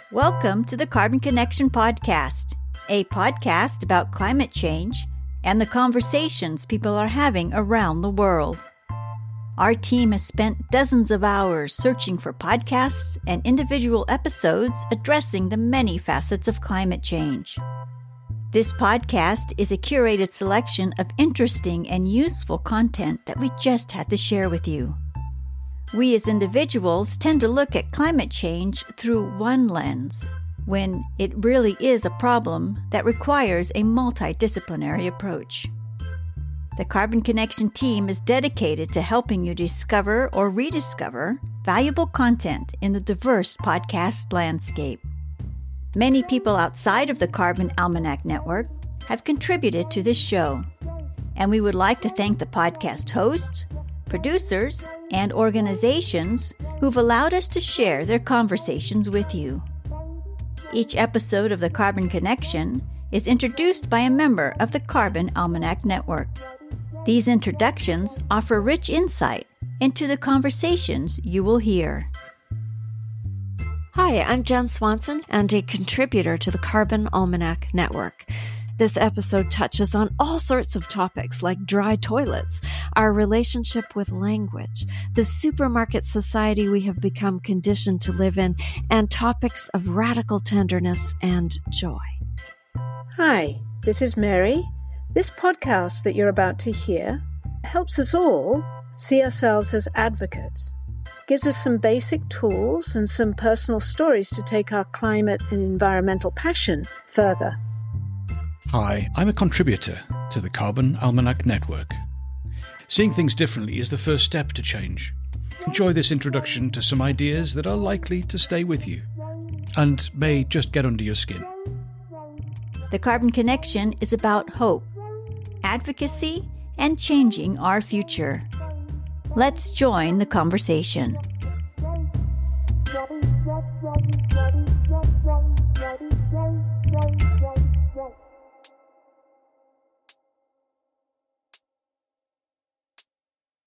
Welcome to the Carbon Connection Podcast, a podcast about climate change and the conversations people are having around the world. Our team has spent dozens of hours searching for podcasts and individual episodes addressing the many facets of climate change. This podcast is a curated selection of interesting and useful content that we just had to share with you. We as individuals tend to look at climate change through one lens, when it really is a problem that requires a multidisciplinary approach. The Carbon Connection team is dedicated to helping you discover or rediscover valuable content in the diverse podcast landscape. Many people outside of the Carbon Almanac Network have contributed to this show, and we would like to thank the podcast hosts, producers, and organizations who've allowed us to share their conversations with you. Each episode of the Carbon Connection is introduced by a member of the Carbon Almanac Network. These introductions offer rich insight into the conversations you will hear. Hi, I'm Jen Swanson and a contributor to the Carbon Almanac Network. This episode touches on all sorts of topics like dry toilets, our relationship with language, the supermarket society we have become conditioned to live in, and topics of radical tenderness and joy. Hi, this is Mary. This podcast that you're about to hear helps us all see ourselves as advocates, gives us some basic tools and some personal stories to take our climate and environmental passion further. Hi, I'm a contributor to the Carbon Almanac Network. Seeing things differently is the first step to change. Enjoy this introduction to some ideas that are likely to stay with you and may just get under your skin. The Carbon Connection is about hope, advocacy, and changing our future. Let's join the conversation.